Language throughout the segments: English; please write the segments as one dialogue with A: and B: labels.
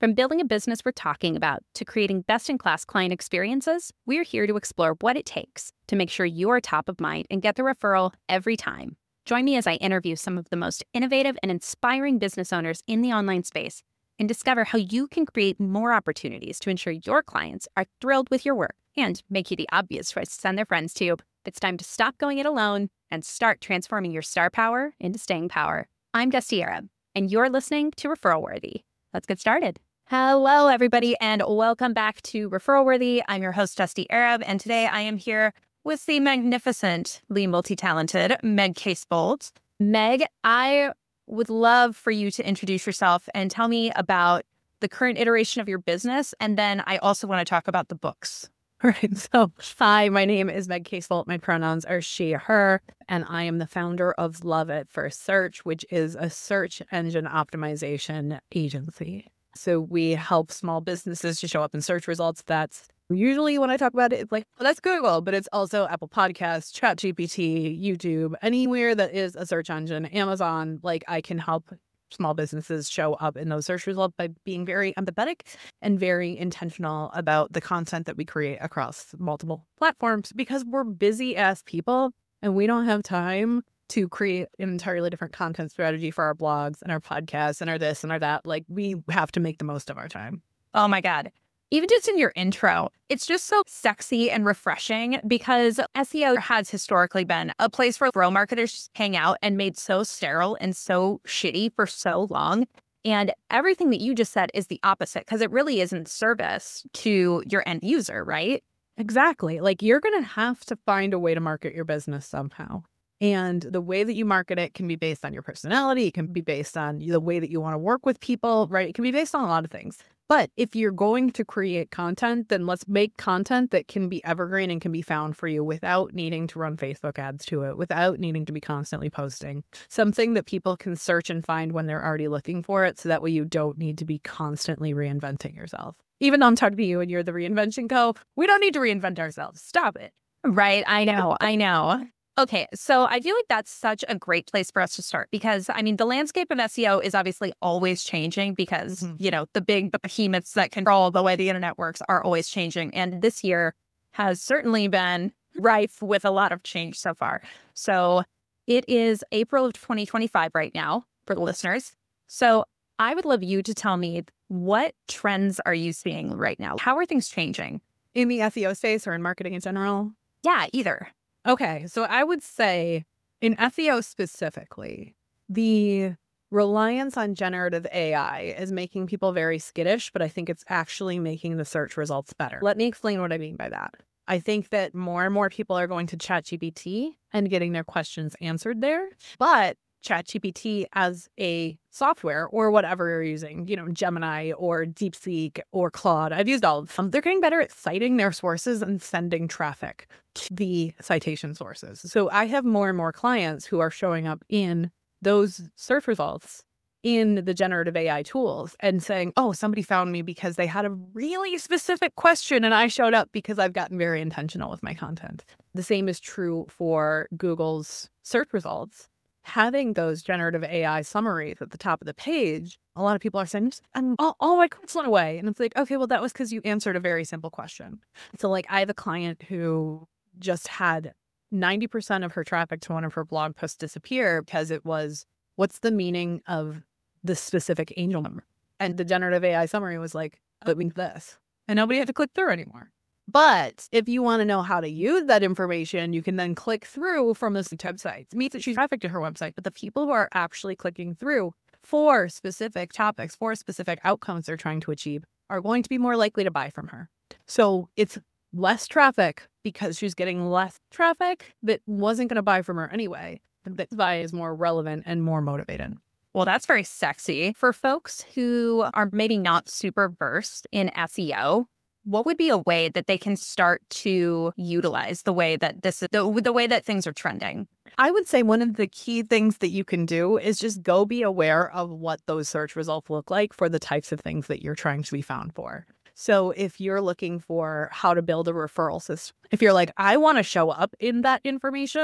A: From building a business we're talking about to creating best-in-class client experiences, we're here to explore what it takes to make sure you're top of mind and get the referral every time. Join me as I interview some of the most innovative and inspiring business owners in the online space and discover how you can create more opportunities to ensure your clients are thrilled with your work and make you the obvious choice to send their friends to. It's time to stop going it alone and start transforming your star power into staying power. I'm Dusty Arab, and you're listening to Referral Worthy. Let's get started. Hello, everybody, and welcome back to Referral Worthy. I'm your host, Dusty Arab, and today I am here with the magnificently multi-talented Meg Casebolt. Meg, I would love for you to introduce yourself and tell me about the current iteration of your business, and then I also want to talk about the books.
B: All right. So, hi, my name is Meg Casebolt. My pronouns are she, her, and I am the founder of Love at First Search, which is a search engine optimization agency. So we help small businesses to show up in search results. That's usually when I talk about it, it's like, well, that's Google, but it's also Apple Podcasts, ChatGPT, YouTube, anywhere that is a search engine, Amazon. Like, I can help small businesses show up in those search results by being very empathetic and very intentional about the content that we create across multiple platforms, because we're busy as people and we don't have time to create an entirely different content strategy for our blogs and our podcasts and our this and our that. Like, we have to make the most of our time.
A: Oh my God. Even just in your intro, it's just so sexy and refreshing because SEO has historically been a place where growth marketers hang out and made so sterile and so shitty for so long. And everything that you just said is the opposite, because it really isn't service to your end user, right?
B: Exactly. Like, you're going to have to find a way to market your business somehow. And the way that you market it can be based on your personality. It can be based on the way that you want to work with people, right? It can be based on a lot of things. But if you're going to create content, then let's make content that can be evergreen and can be found for you without needing to run Facebook ads to it, without needing to be constantly posting. Something that people can search and find when they're already looking for it, so that way you don't need to be constantly reinventing yourself. Even though I'm talking to you and you're the reinvention co, we don't need to reinvent ourselves. Stop it.
A: Right. I know. Okay, so I feel like that's such a great place for us to start because, I mean, the landscape of SEO is obviously always changing because, the big behemoths that control the way the internet works are always changing. And this year has certainly been rife with a lot of change so far. So it is April of 2025 right now for the listeners. So I would love you to tell me, what trends are you seeing right now? How are things changing?
B: In the SEO space or in marketing in general?
A: Yeah, either.
B: Okay, so I would say in SEO specifically, the reliance on generative AI is making people very skittish, but I think it's actually making the search results better. Let me explain what I mean by that. I think that more and more people are going to ChatGPT and getting their questions answered there, but ChatGPT as a software or whatever you're using, Gemini or DeepSeek or Claude, I've used all of them. They're getting better at citing their sources and sending traffic to the citation sources. So I have more and more clients who are showing up in those search results in the generative AI tools and saying, oh, somebody found me because they had a really specific question and I showed up because I've gotten very intentional with my content. The same is true for Google's search results. Having those generative AI summaries at the top of the page, a lot of people are saying, all my clicks went away. And it's like, okay, well, that was because you answered a very simple question. So like, I have a client who just had 90% of her traffic to one of her blog posts disappear because it was, what's the meaning of this specific angel number? And the generative AI summary was like, it means this. And nobody had to click through anymore. But if you want to know how to use that information, you can then click through from this website. It means that she's traffic to her website, but the people who are actually clicking through for specific topics, for specific outcomes they're trying to achieve, are going to be more likely to buy from her. So it's less traffic because she's getting less traffic that wasn't going to buy from her anyway. That buy is more relevant and more motivated.
A: Well, that's very sexy. For folks who are maybe not super versed in SEO, what would be a way that they can start to utilize the way that the way that things are trending?
B: I would say one of the key things that you can do is just go be aware of what those search results look like for the types of things that you're trying to be found for. So if you're looking for how to build a referral system, if you're like, I want to show up in that information,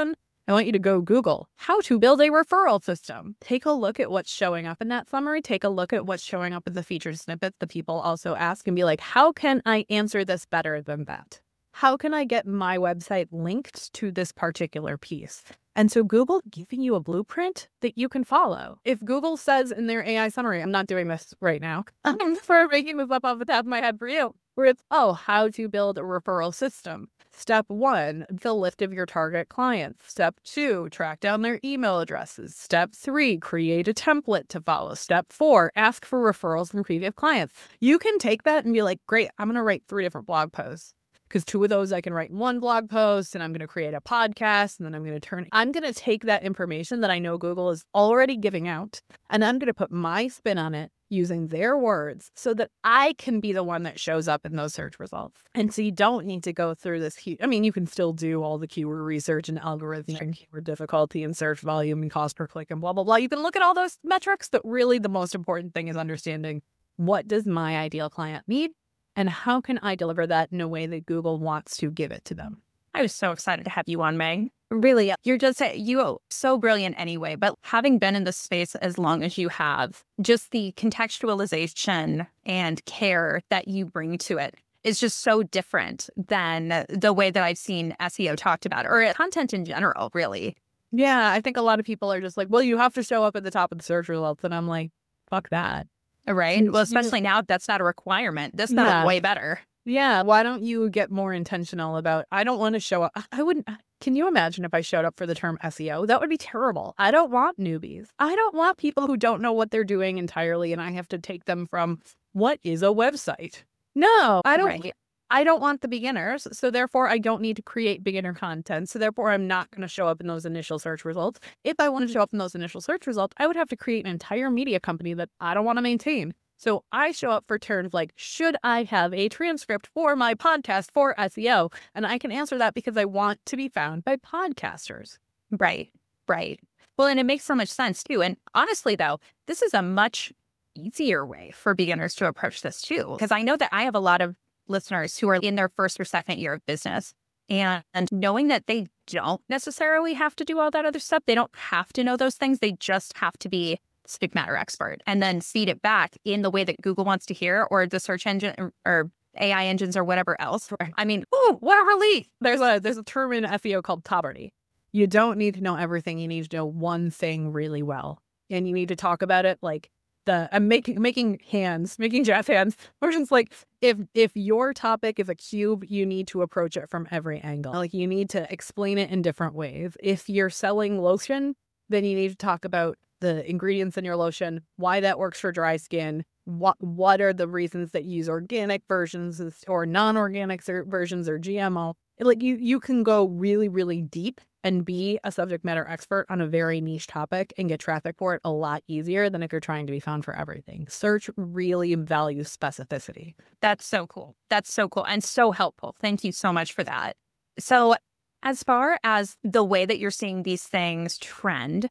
B: I want you to go Google how to build a referral system. Take a look at what's showing up in that summary. Take a look at what's showing up in the featured snippets that people also ask and be like, how can I answer this better than that? How can I get my website linked to this particular piece? And so Google giving you a blueprint that you can follow. If Google says in their AI summary, I'm not doing this right now, I'm making this up off the top of my head for you, where it's, how to build a referral system. Step 1, the list of your target clients. Step 2, track down their email addresses. Step 3, create a template to follow. Step 4, ask for referrals from previous clients. You can take that and be like, great, I'm going to write 3 different blog posts. Because 2 of those I can write in 1 blog post, and I'm going to create a podcast, and then I'm going to take that information that I know Google is already giving out, and I'm going to put my spin on it using their words so that I can be the one that shows up in those search results. And so you don't need to go through this I mean, you can still do all the keyword research and algorithms and keyword difficulty and search volume and cost per click and blah, blah, blah. You can look at all those metrics, but really the most important thing is understanding, what does my ideal client need? And how can I deliver that in a way that Google wants to give it to them?
A: I was so excited to have you on, Meg. Really, you're so brilliant anyway, but having been in this space as long as you have, just the contextualization and care that you bring to it is just so different than the way that I've seen SEO talked about, or content in general, really.
B: Yeah, I think a lot of people are just like, well, you have to show up at the top of the search results. And I'm like, fuck that.
A: Right. Well, especially now, that's not a requirement. This is way better.
B: Yeah. Why don't you get more intentional about, I don't want to show up. Can you imagine if I showed up for the term SEO? That would be terrible. I don't want newbies. I don't want people who don't know what they're doing entirely, and I have to take them from, what is a website? No, I don't.
A: Right.
B: I don't want the beginners, so therefore I don't need to create beginner content. So therefore I'm not going to show up in those initial search results. If I want to show up in those initial search results, I would have to create an entire media company that I don't want to maintain. So I show up for terms like, should I have a transcript for my podcast for SEO? And I can answer that because I want to be found by podcasters.
A: Right. Well, and it makes so much sense too. And honestly, though, this is a much easier way for beginners to approach this too, because I know that I have a lot of listeners who are in their first or second year of business, and knowing that they don't necessarily have to do all that other stuff. They don't have to know those things. They just have to be subject matter expert, and then feed it back in the way that Google wants to hear, or the search engine or AI engines or whatever else. I mean, what a relief.
B: There's a term in SEO called poverty. You don't need to know everything. You need to know one thing really well, and you need to talk about it like I'm making jazz hands. Versions like, if your topic is a cube, you need to approach it from every angle. Like, you need to explain it in different ways. If you're selling lotion, then you need to talk about the ingredients in your lotion, why that works for dry skin, what are the reasons that you use organic versions or non-organic versions or GMO. Like, you can go really, really deep and be a subject matter expert on a very niche topic and get traffic for it a lot easier than if you're trying to be found for everything. Search really values specificity.
A: That's so cool. And so helpful. Thank you so much for that. So as far as the way that you're seeing these things trend,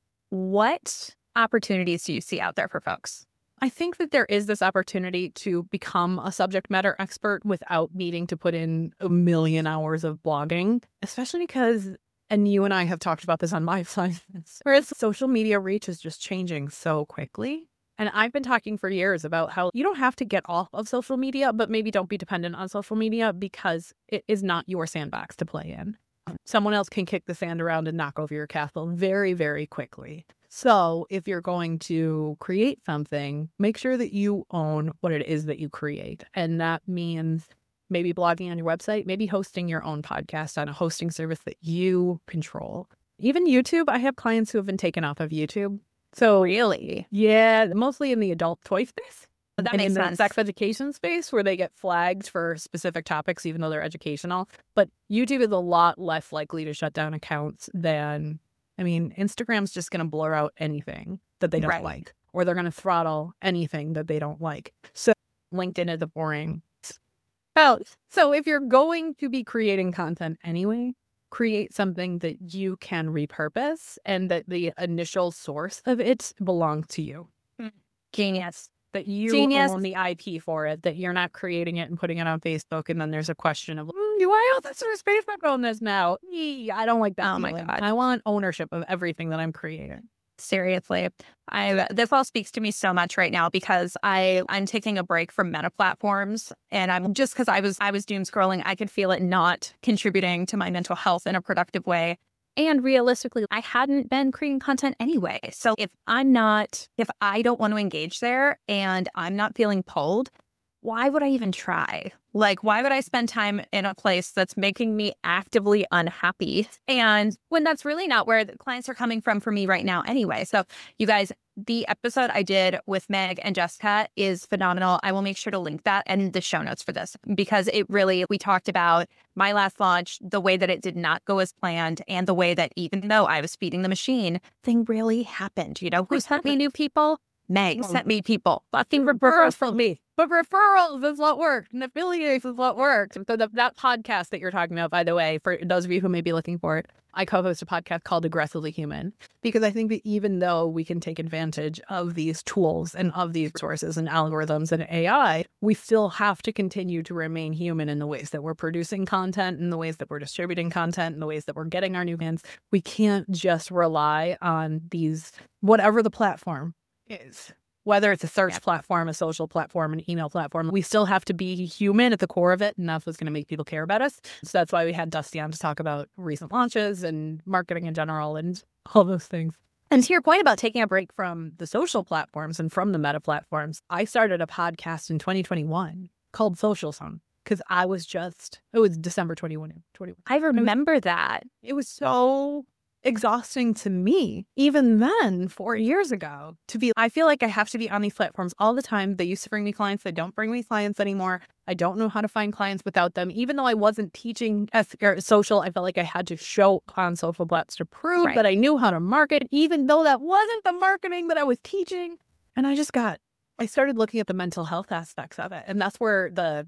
A: what opportunities do you see out there for folks?
B: I think that there is this opportunity to become a subject matter expert without needing to put in a million hours of blogging, especially because, and you and I have talked about this on my side, whereas social media reach is just changing so quickly. And I've been talking for years about how you don't have to get off of social media, but maybe don't be dependent on social media because it is not your sandbox to play in. Someone else can kick the sand around and knock over your castle very, very quickly. So if you're going to create something, make sure that you own what it is that you create. And that means maybe blogging on your website, maybe hosting your own podcast on a hosting service that you control. Even YouTube, I have clients who have been taken off of YouTube. So
A: really?
B: Yeah, mostly in the adult toy space.
A: That makes sense.
B: In the sex education space where they get flagged for specific topics, even though they're educational. But YouTube is a lot less likely to shut down accounts than, Instagram's just going to blur out anything that they don't like, or they're going to throttle anything that they don't like. So LinkedIn is a boring. So if you're going to be creating content anyway, create something that you can repurpose and that the initial source of it belongs to you.
A: Genius.
B: that you
A: Genius.
B: own the IP for it, that you're not creating it and putting it on Facebook, and then there's a question of, do I own this or is Facebook own this now? I don't like that
A: Oh my
B: feeling.
A: God.
B: I want ownership of everything that I'm creating.
A: Seriously. This all speaks to me so much right now because I'm taking a break from meta platforms, and I'm just because I was doom scrolling, I could feel it not contributing to my mental health in a productive way. And realistically, I hadn't been creating content anyway. So if I don't want to engage there and I'm not feeling pulled, why would I even try? Like, why would I spend time in a place that's making me actively unhappy? And when that's really not where the clients are coming from for me right now anyway. So you guys, the episode I did with Meg and Jessica is phenomenal. I will make sure to link that in the show notes for this because we talked about my last launch, the way that it did not go as planned, and the way that even though I was feeding the machine, thing really happened. You know, who sent me new people? Meg sent me people. Fucking referrals from me.
B: But referrals is what worked, and affiliates is what worked. So that podcast that you're talking about, by the way, for those of you who may be looking for it, I co-host a podcast called Aggressively Human, because I think that even though we can take advantage of these tools and of these resources and algorithms and AI, we still have to continue to remain human in the ways that we're producing content, in the ways that we're distributing content, in the ways that we're getting our new fans. We can't just rely on these, whatever the platform is. Whether it's a search platform, a social platform, an email platform, we still have to be human at the core of it, and that's what's going to make people care about us. So that's why we had Dusty on to talk about recent launches and marketing in general and all those things. And to your point about taking a break from the social platforms and from the meta platforms, I started a podcast in 2021 called Social Zone because it was December 21.
A: I remember that.
B: It was so exhausting to me, even then, 4 years ago, I feel like I have to be on these platforms all the time. They used to bring me clients. They don't bring me clients anymore. I don't know how to find clients without them. Even though I wasn't teaching social, I felt like I had to show on social platforms to prove that I knew how to market, even though that wasn't the marketing that I was teaching. And I started looking at the mental health aspects of it. And that's where the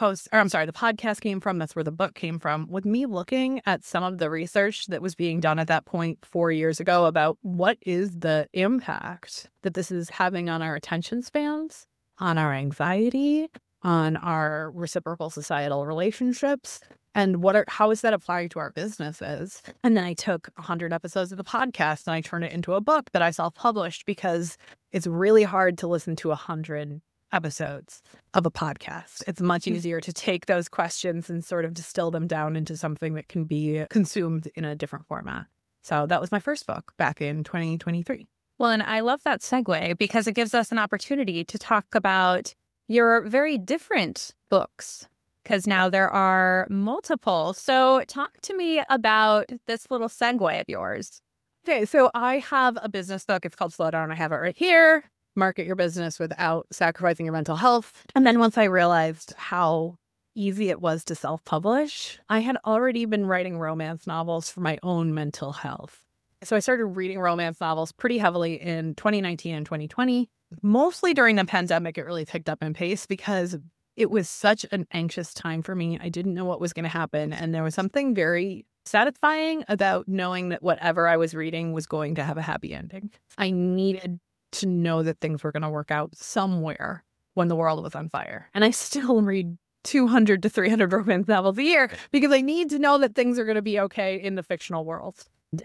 B: the podcast came from. That's where the book came from. With me looking at some of the research that was being done at that point 4 years ago about what is the impact that this is having on our attention spans, on our anxiety, on our reciprocal societal relationships, and how is that applying to our businesses? And then I took 100 episodes of the podcast and I turned it into a book that I self-published because it's really hard to listen to 100 episodes of a podcast. It's much easier to take those questions and sort of distill them down into something that can be consumed in a different format. So that was my first book back in 2023.
A: Well, and I love that segue because it gives us an opportunity to talk about your very different books, because now there are multiple. So talk to me about this little segue of yours.
B: Okay, so I have a business book. It's called Slow Down. I have it right here. Market your business without sacrificing your mental health. And then once I realized how easy it was to self-publish, I had already been writing romance novels for my own mental health. So I started reading romance novels pretty heavily in 2019 and 2020. Mostly during the pandemic, it really picked up in pace because it was such an anxious time for me. I didn't know what was going to happen. And there was something very satisfying about knowing that whatever I was reading was going to have a happy ending. I needed to know that things were going to work out somewhere when the world was on fire. And I still read 200 to 300 romance novels a year because I need to know that things are going to be okay in the fictional world.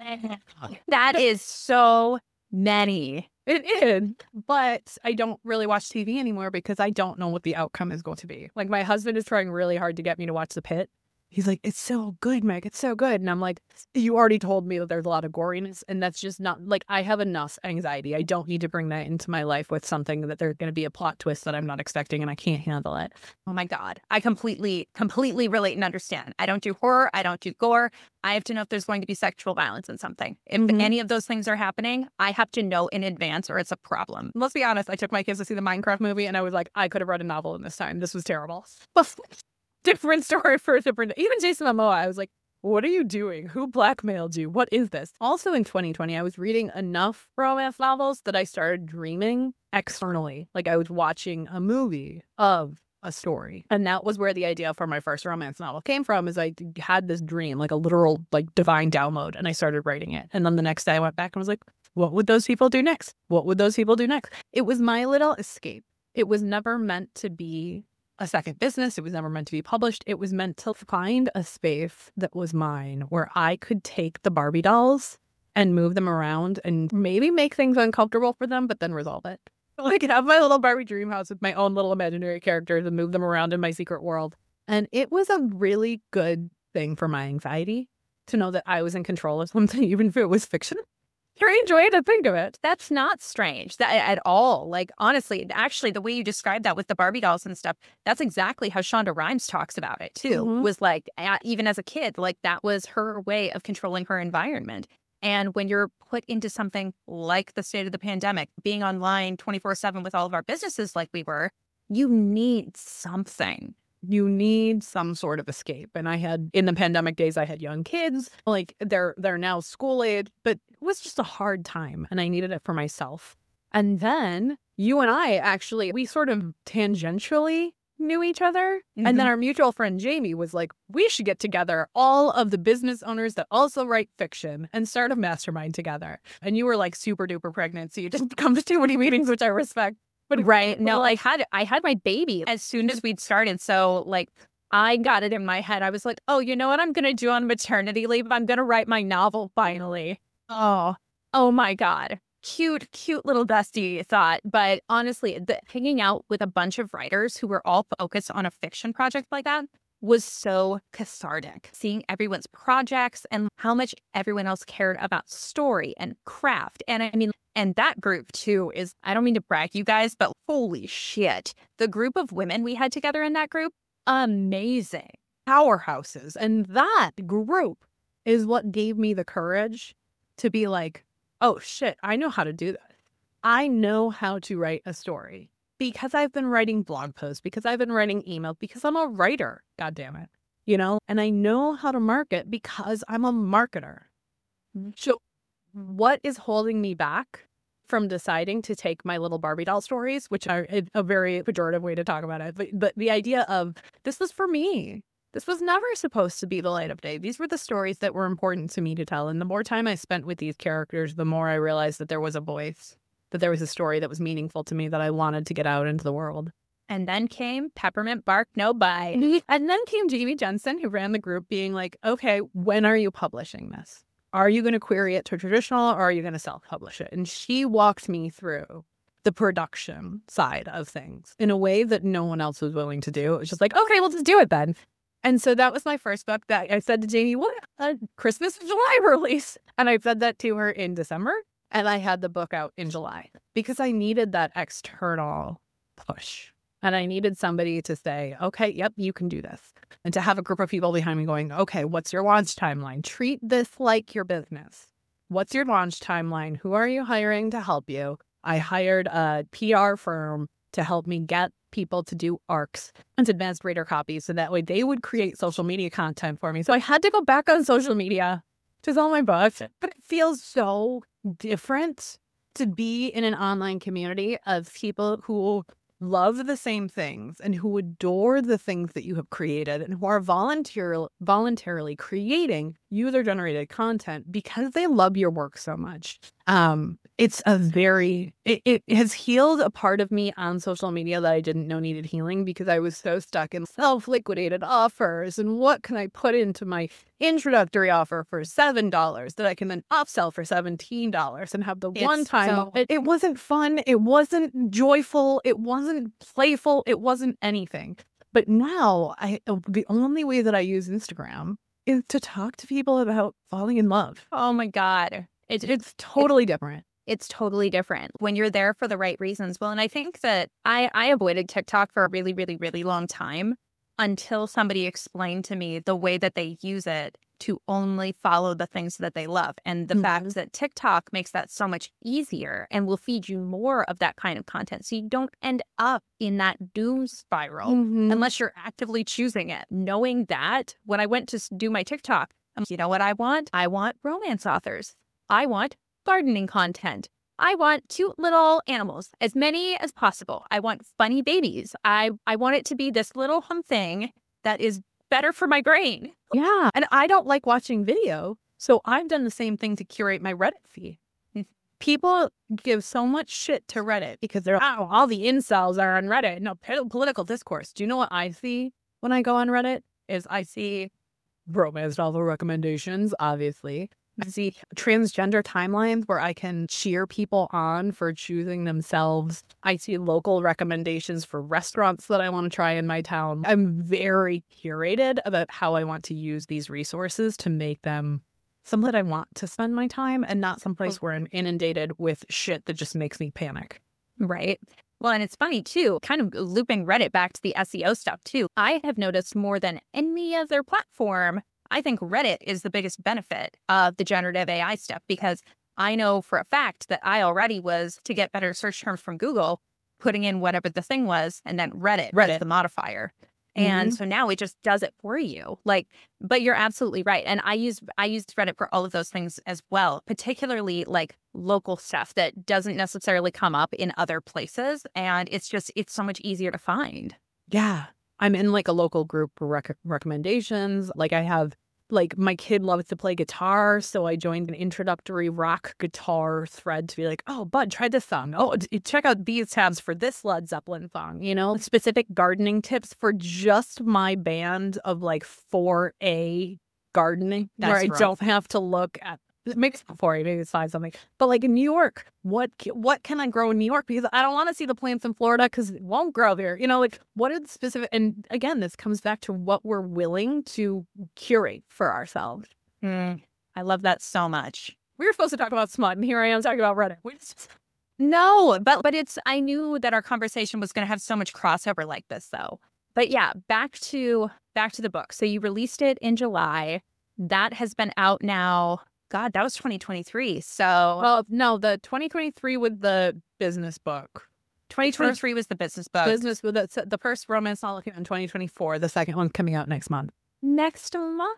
A: That is so many.
B: It is, but I don't really watch TV anymore because I don't know what the outcome is going to be. Like, my husband is trying really hard to get me to watch The Pitt. He's like, it's so good, Meg. It's so good. And I'm like, you already told me that there's a lot of goriness, and that's just not, like, I have enough anxiety. I don't need to bring that into my life with something that there's going to be a plot twist that I'm not expecting and I can't handle it.
A: Oh my God. I completely relate and understand. I don't do horror. I don't do gore. I have to know if there's going to be sexual violence in something. If any of those things are happening, I have to know in advance or it's a problem.
B: Let's be honest. I took my kids to see the Minecraft movie and I was like, I could have read a novel in this time. This was terrible. But different story for a different, even Jason Momoa, I was like, what are you doing? Who blackmailed you? What is this? Also in 2020, I was reading enough romance novels that I started dreaming externally. Like, I was watching a movie of a story. And that was where the idea for my first romance novel came from, is I had this dream, like a literal, like, divine download, and I started writing it. And then the next day I went back and was like, what would those people do next? What would those people do next? It was my little escape It was never meant to be a second business. It was never meant to be published. It was meant to find a space that was mine where I could take the Barbie dolls and move them around and maybe make things uncomfortable for them, but then resolve it. So I could have my little Barbie dream house with my own little imaginary characters and move them around in my secret world. And it was a really good thing for my anxiety to know that I was in control of something, even if it was fiction. Very joy to think of it.
A: That's not strange at all. Like, honestly, actually, the way you described that with the Barbie dolls and stuff, that's exactly how Shonda Rhimes talks about it, too. Was like, even as a kid, like, that was her way of controlling her environment. And when you're put into something like the state of the pandemic, being online 24/7 with all of our businesses like we were, you need something.
B: You need some sort of escape. And I had, in the pandemic days, I had young kids. Like, they're now school age, but it was just a hard time and I needed it for myself. And then you and I actually, we sort of tangentially knew each other. And then our mutual friend Jamie was like, we should get together all of the business owners that also write fiction and start a mastermind together. And you were like super duper pregnant, so you didn't come to too many meetings, which I respect. But
A: right. No, I had my baby as soon as we'd started. So like I got it in my head. I was like, oh, you know what I'm going to do on maternity leave? I'm going to write my novel finally. Oh my God. Cute little Dusty thought. But honestly, hanging out with a bunch of writers who were all focused on a fiction project like that was so cathartic. Seeing everyone's projects and how much everyone else cared about story and craft. And I mean, and that group too is, I don't mean to brag you guys, but holy shit. The group of women we had together in that group, amazing.
B: Powerhouses. And that group is what gave me the courage to be like, oh shit, I know how to do this. I know how to write a story because I've been writing blog posts, because I've been writing emails, because I'm a writer, God damn it, you know, and I know how to market because I'm a marketer. So what is holding me back from deciding to take my little Barbie doll stories, which are a very pejorative way to talk about it, but the idea of this was for me. This was never supposed to be the light of day. These were the stories that were important to me to tell. And the more time I spent with these characters, the more I realized that there was a voice, that there was a story that was meaningful to me that I wanted to get out into the world.
A: And then came Peppermint Bark No Bite.
B: And then came Jamie Jensen, who ran the group, being like, okay, when are you publishing this? Are you going to query it to traditional or are you going to self-publish it? And she walked me through the production side of things in a way that no one else was willing to do. It was just like, okay, we'll just do it then. And so that was my first book that I said to Jamie, what, a Christmas July release? And I said that to her in December. And I had the book out in July because I needed that external push. And I needed somebody to say, okay, yep, you can do this. And to have a group of people behind me going, okay, what's your launch timeline? Treat this like your business. What's your launch timeline? Who are you hiring to help you? I hired a PR firm to help me get people to do ARCs and advanced reader copies. So that way they would create social media content for me. So I had to go back on social media to sell my books. But it feels so different to be in an online community of people who love the same things and who adore the things that you have created and who are voluntarily creating user-generated content because they love your work so much. It has healed a part of me on social media that I didn't know needed healing because I was so stuck in self-liquidated offers and what can I put into my introductory offer for $7 that I can then upsell for $17 and have the one time. It wasn't fun. It wasn't joyful. It wasn't playful. It wasn't anything. But now the only way that I use Instagram is to talk to people about falling in love.
A: Oh my God.
B: It's totally different.
A: It's totally different when you're there for the right reasons. Well, and I think that I avoided TikTok for a really, really, really long time until somebody explained to me the way that they use it to only follow the things that they love. And the fact that TikTok makes that so much easier and will feed you more of that kind of content. So you don't end up in that doom spiral unless you're actively choosing it. Knowing that when I went to do my TikTok, you know what I want? I want romance authors. I want gardening content. I want cute little animals, as many as possible. I want funny babies. I want it to be this little thing that is better for my brain.
B: Yeah. And I don't like watching video. So I've done the same thing to curate my Reddit feed. People give so much shit to Reddit because they're, oh, all the incels are on Reddit. No, political discourse. Do you know what I see when I go on Reddit? Is I see romance novel recommendations, obviously. I see transgender timelines where I can cheer people on for choosing themselves. I see local recommendations for restaurants that I want to try in my town. I'm very curated about how I want to use these resources to make them something that I want to spend my time and not someplace where I'm inundated with shit that just makes me panic.
A: Right. Well, and it's funny too, kind of looping Reddit back to the SEO stuff too. I have noticed more than any other platform, I think Reddit is the biggest benefit of the generative AI stuff, because I know for a fact that I already was, to get better search terms from Google, putting in whatever the thing was, and then Reddit. Was the modifier. And so now it just does it for you. Like, but you're absolutely right. And I use Reddit for all of those things as well, particularly like local stuff that doesn't necessarily come up in other places. And it's so much easier to find.
B: Yeah. I'm in like a local group for recommendations. Like I have, like my kid loves to play guitar. So I joined an introductory rock guitar thread to be like, oh, bud, try this song. Oh, check out these tabs for this Led Zeppelin song, you know, specific gardening tips for just my band of like 4A gardening. That's where I don't have to look at, maybe it's 4A, maybe it's 5 something. But like in New York, what can I grow in New York? Because I don't want to see the plants in Florida because it won't grow there. You know, like what are the specific, and again, this comes back to what we're willing to curate for ourselves.
A: I love that so much.
B: We were supposed to talk about smut, and here I am talking about Reddit.
A: No, but it's, I knew that our conversation was going to have so much crossover like this though. But yeah, back to the book. So you released it in July. That has been out now. God, that was 2023. So,
B: well, no, the 2023 was the business book.
A: 2023 was the business book.
B: The first romance novel came out in 2024. The second one's coming out next month.
A: Next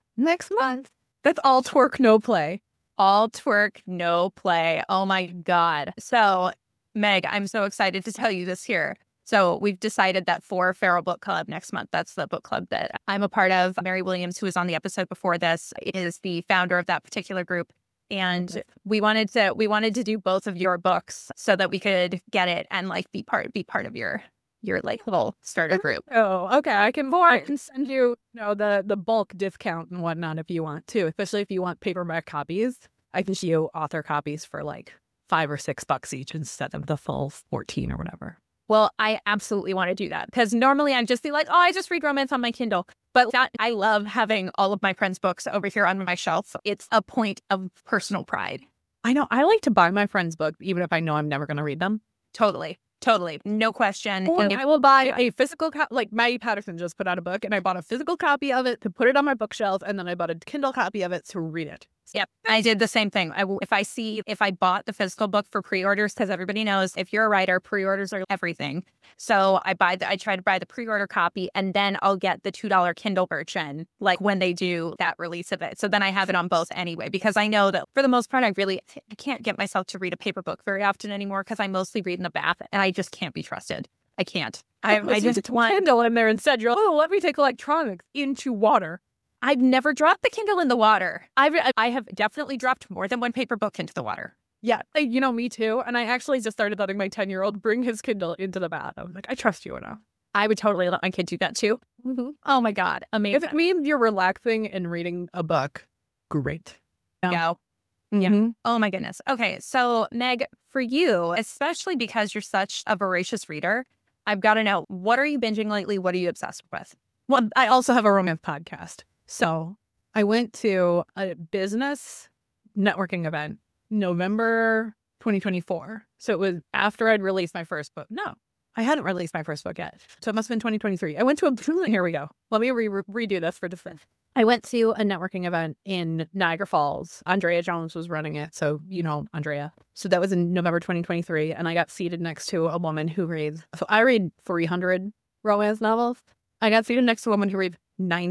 A: month.
B: That's all twerk, no play.
A: All twerk, no play. Oh my God. So, Meg, I'm so excited to tell you this here. So we've decided that for Feral Book Club next month, that's the book club that I'm a part of. Mary Williams, who was on the episode before this, is the founder of that particular group. And we wanted to do both of your books so that we could get it and like be part of your like little starter group.
B: Oh, okay. I can send you, the bulk discount and whatnot if you want to, especially if you want paperback copies. I can show you author copies for like $5 or $6 each instead of the full 14 or whatever.
A: Well, I absolutely want to do that because normally I'm just like, oh, I just read romance on my Kindle. But I love having all of my friends' books over here on my shelf. It's a point of personal pride.
B: I know. I like to buy my friends' books, even if I know I'm never going to read them.
A: Totally. No question.
B: Or I will buy a physical copy. Like Maggie Patterson just put out a book and I bought a physical copy of it to put it on my bookshelf. And then I bought a Kindle copy of it to read it.
A: Yep. I did the same thing. If I bought the physical book for pre-orders, because everybody knows if you're a writer, pre-orders are everything. So I try to buy the pre-order copy and then I'll get the $2 Kindle version, like when they do that release of it. So then I have it on both anyway, because I know that for the most part, I can't get myself to read a paper book very often anymore because I mostly read in the bath and I just can't be trusted. I can't. I just want
B: Kindle in there instead. You're like, oh, let me take electronics into water.
A: I've never dropped the Kindle in the water. I have definitely dropped more than one paper book into the water.
B: Yeah, me too. And I actually just started letting my 10-year-old bring his Kindle into the bath. I was like, I trust you enough.
A: I would totally let my kid do that too. Mm-hmm. Oh my God, amazing.
B: If it means you're relaxing and reading a book, great.
A: Go.
B: Mm-hmm.
A: Yeah. Oh my goodness. Okay, so Meg, for you, especially because you're such a voracious reader, I've got to know, what are you binging lately? What are you obsessed with?
B: Well, I also have a romance podcast. So I went to a business networking event November 2024. So it was after I'd released my first book. No, I hadn't released my first book yet. So it must have been 2023. I went to here we go. Let me redo this for defense. I went to a networking event in Niagara Falls. Andrea Jones was running it. So, Andrea. So that was in November 2023. And I got seated next to a woman who reads. So I read 300 romance novels. I got seated next to a woman who reads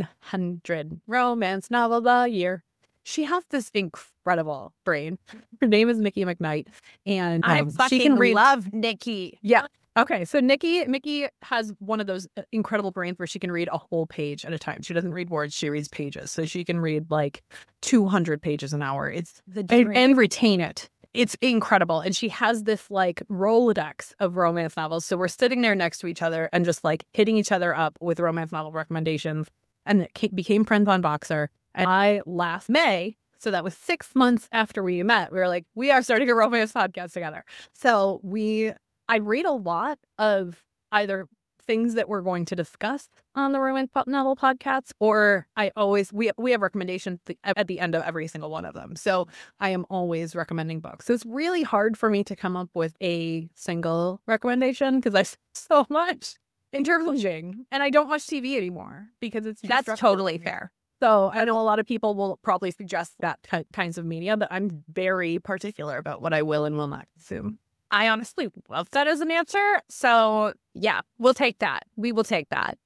B: 900 romance novels a year. She has this incredible brain. Her name is Nikki McKnight, and
A: she can read. Love Nikki.
B: Yeah. Okay. So Mickey has one of those incredible brains where she can read a whole page at a time. She doesn't read words; she reads pages. So she can read like 200 pages an hour. It's and retain it. It's incredible. And she has this like Rolodex of romance novels. So we're sitting there next to each other and just like hitting each other up with romance novel recommendations. And it became friends on Voxer. And I last May, so that was 6 months after we met, we were like, we are starting a romance podcast together. So I read a lot of either things that we're going to discuss on the romance novel podcasts, or we have recommendations at the end of every single one of them. So I am always recommending books. So it's really hard for me to come up with a single recommendation because I so much indulging, and I don't watch TV anymore because
A: that's totally fair.
B: So I know a lot of people will probably suggest that kinds of media, but I'm very particular about what I will and will not consume.
A: I honestly love that as an answer. So yeah, we'll take that. We will take that.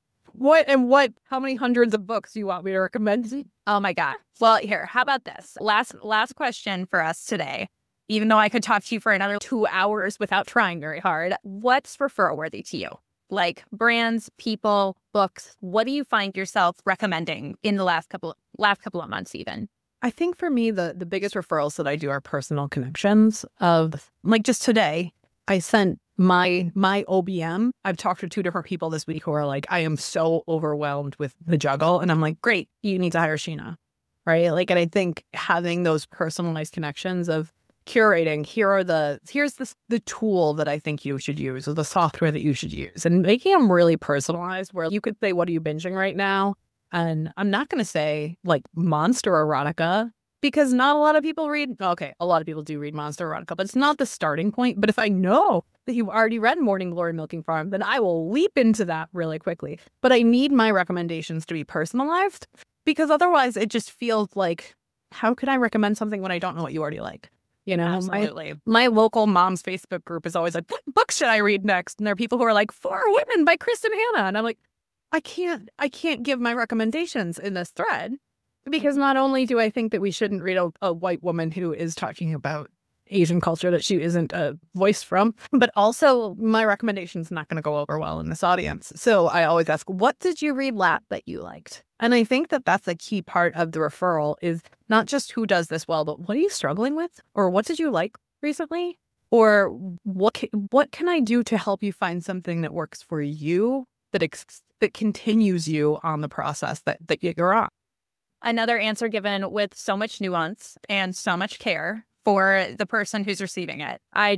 B: How many hundreds of books do you want me to recommend?
A: Oh my God. Well, here, how about this? Last question for us today. Even though I could talk to you for another 2 hours without trying very hard, what's referral worthy to you? Like brands, people, books. What do you find yourself recommending in the last couple of months even?
B: I think for me, the biggest referrals that I do are personal connections of, like, just today, I sent my OBM. I've talked to 2 different people this week who are like, I am so overwhelmed with the juggle. And I'm like, great, you need to hire Sheena, right? Like, and I think having those personalized connections of curating, here's the tool that I think you should use, or the software that you should use, and making them really personalized where you could say, what are you binging right now? And I'm not going to say like monster erotica because not a lot of people read. Okay, a lot of people do read monster erotica, but it's not the starting point. But if I know that you've already read Morning Glory Milking Farm, then I will leap into that really quickly. But I need my recommendations to be personalized because otherwise it just feels like, how could I recommend something when I don't know what you already like? You know,
A: absolutely.
B: My local mom's Facebook group is always like, what book should I read next? And there are people who are like, For Women by Kristen Hanna. And I'm like, I can't give my recommendations in this thread because not only do I think that we shouldn't read a white woman who is talking about Asian culture that she isn't a voice from, but also my recommendation's not going to go over well in this audience. So I always ask, what did you read last that you liked? And I think that that's a key part of the referral is not just who does this well, but what are you struggling with? Or what did you like recently? Or what can I do to help you find something that works for you that continues you on the process that you're on?
A: Another answer given with so much nuance and so much care for the person who's receiving it. I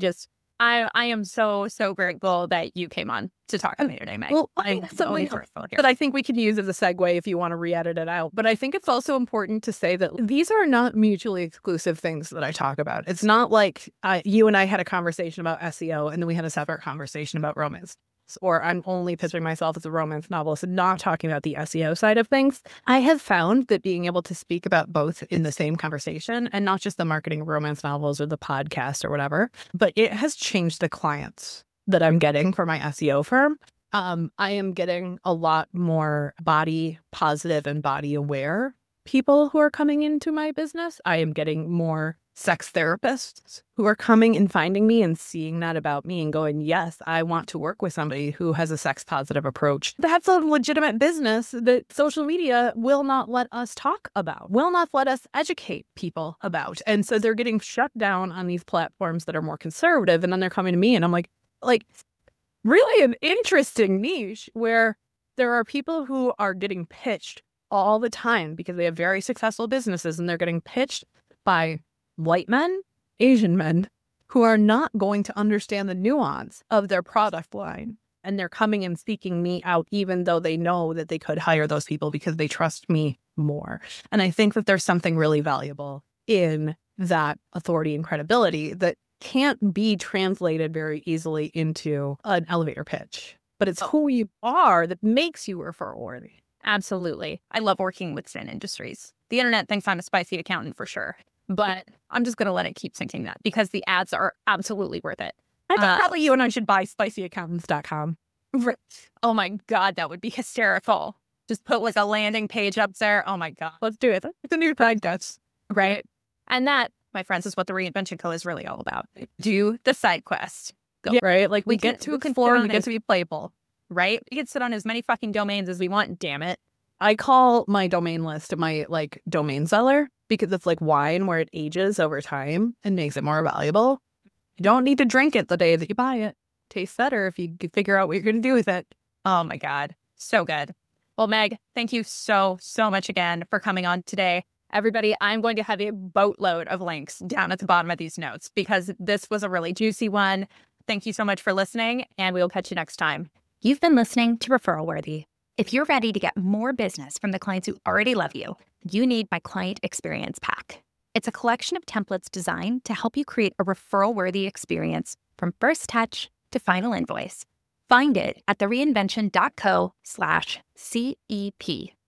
A: am so grateful that you came on to talk to me today, Meg.
B: Well,
A: I'm
B: something that I think we could use as a segue if you want to re-edit it out. But I think it's also important to say that these are not mutually exclusive things that I talk about. It's not like you and I had a conversation about SEO and then we had a separate conversation about romance. Or I'm only picturing myself as a romance novelist and not talking about the SEO side of things. I have found that being able to speak about both in the same conversation and not just the marketing of romance novels or the podcast or whatever, but it has changed the clients that I'm getting for my SEO firm. I am getting a lot more body positive and body aware people who are coming into my business. I am getting more sex therapists who are coming and finding me and seeing that about me and going, yes, I want to work with somebody who has a sex positive approach. That's a legitimate business that social media will not let us talk about, will not let us educate people about. And so they're getting shut down on these platforms that are more conservative. And then they're coming to me and I'm like really an interesting niche where there are people who are getting pitched all the time because they have very successful businesses and they're getting pitched by white men, Asian men, who are not going to understand the nuance of their product line. And they're coming and seeking me out, even though they know that they could hire those people because they trust me more. And I think that there's something really valuable in that authority and credibility that can't be translated very easily into an elevator pitch. But it's who you are that makes you referral worthy.
A: Absolutely. I love working with Sin Industries. The internet thinks I'm a spicy accountant for sure. But I'm just going to let it keep thinking that because the ads are absolutely worth it.
B: I think probably you and I should buy spicyaccountants.com.
A: Oh my God, that would be hysterical. Just put like a landing page up there. Oh my God.
B: Let's do it. It's a new podcast.
A: Right. And that, my friends, is what the Reinvention Co. is really all about. Do the side quest.
B: Go. Yeah, right? Like
A: we get to explore and we get to be playful. Right? We can sit on as many fucking domains as we want, damn it.
B: I call my domain list my domain seller because it's like wine where it ages over time and makes it more valuable. You don't need to drink it the day that you buy it. Tastes better if you can figure out what you're going to do with it.
C: Oh my God. So good. Well, Meg, thank you so much again for coming on today. Everybody, I'm going to have a boatload of links down at the bottom of these notes because this was a really juicy one. Thank you so much for listening, and we'll catch you next time.
A: You've been listening to Referral Worthy. If you're ready to get more business from the clients who already love you, you need my Client Experience Pack. It's a collection of templates designed to help you create a referral-worthy experience from first touch to final invoice. Find it at thereinvention.co/CEP.